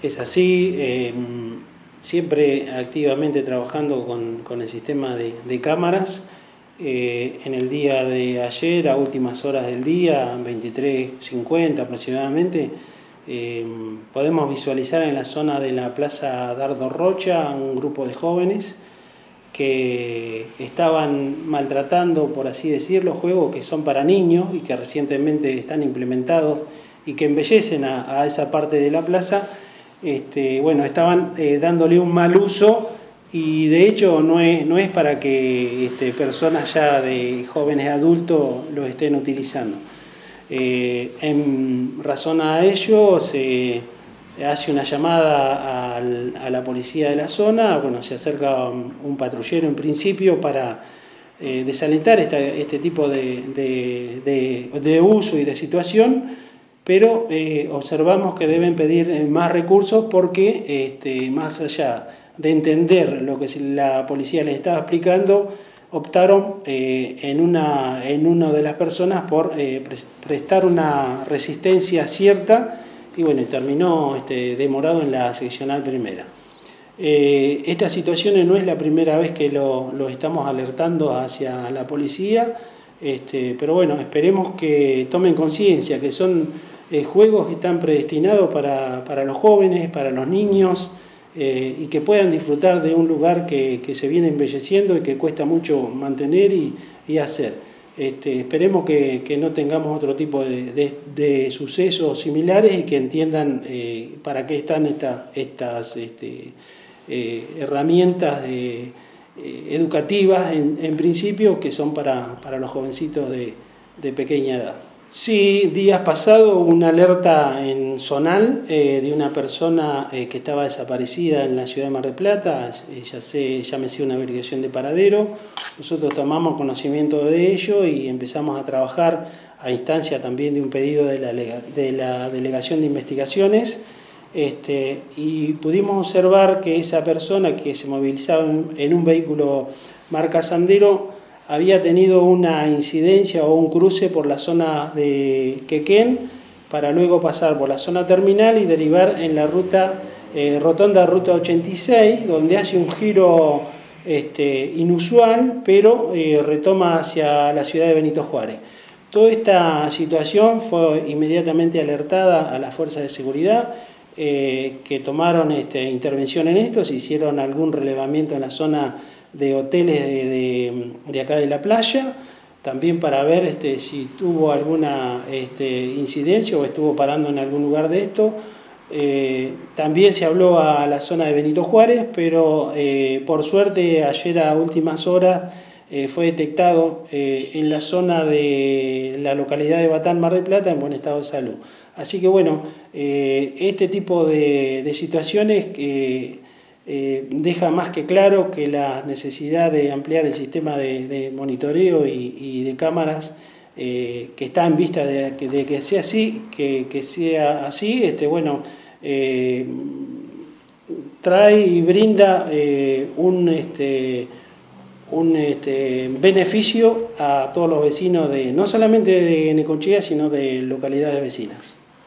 Es así, siempre activamente trabajando con el sistema de cámaras. En el día de ayer, a últimas horas del día, 23:50 aproximadamente, podemos visualizar en la zona de la Plaza Dardo Rocha un grupo de jóvenes que estaban maltratando, por así decirlo, juegos que son para niños y que recientemente están implementados y que embellecen a esa parte de la plaza. Bueno, estaban dándole un mal uso y de hecho no es para que personas ya de jóvenes adultos los estén utilizando. En razón a ello se hace una llamada a la policía de la zona. Bueno, se acerca un patrullero en principio para desalentar este tipo de uso y de situación, pero observamos que deben pedir más recursos porque más allá de entender lo que la policía les estaba explicando, optaron en una de las personas por prestar una resistencia cierta y bueno, terminó demorado en la seccional primera. Esta situación no es la primera vez que lo estamos alertando hacia la policía, pero bueno, esperemos que tomen conciencia que son juegos que están predestinados para los jóvenes, para los niños, y que puedan disfrutar de un lugar que se viene embelleciendo y que cuesta mucho mantener y hacer. Esperemos que no tengamos otro tipo de sucesos similares y que entiendan para qué están estas herramientas educativas en principio, que son para los jovencitos de pequeña edad. Sí, días pasados hubo una alerta en Zonal de una persona que estaba desaparecida en la ciudad de Mar del Plata, llámese una averiguación de paradero. Nosotros tomamos conocimiento de ello y empezamos a trabajar a instancia también de un pedido de la Delegación de Investigaciones, y pudimos observar que esa persona que se movilizaba en un vehículo marca Sandero había tenido una incidencia o un cruce por la zona de Quequén para luego pasar por la zona terminal y derivar en la ruta Ruta 86, donde hace un giro inusual, pero retoma hacia la ciudad de Benito Juárez. Toda esta situación fue inmediatamente alertada a las fuerzas de seguridad, que tomaron intervención en esto, se hicieron algún relevamiento en la zona de hoteles de acá de la playa, también para ver si tuvo alguna incidencia o estuvo parando en algún lugar de esto. También se habló a la zona de Benito Juárez, pero por suerte ayer a últimas horas fue detectado en la zona de la localidad de Batán, Mar del Plata, en buen estado de salud. Así que bueno, este tipo de situaciones deja más que claro que la necesidad de ampliar el sistema de monitoreo y de cámaras que está en vista de que sea así, que sea así, bueno, trae y brinda un beneficio a todos los vecinos no solamente de Necochea, sino de localidades vecinas.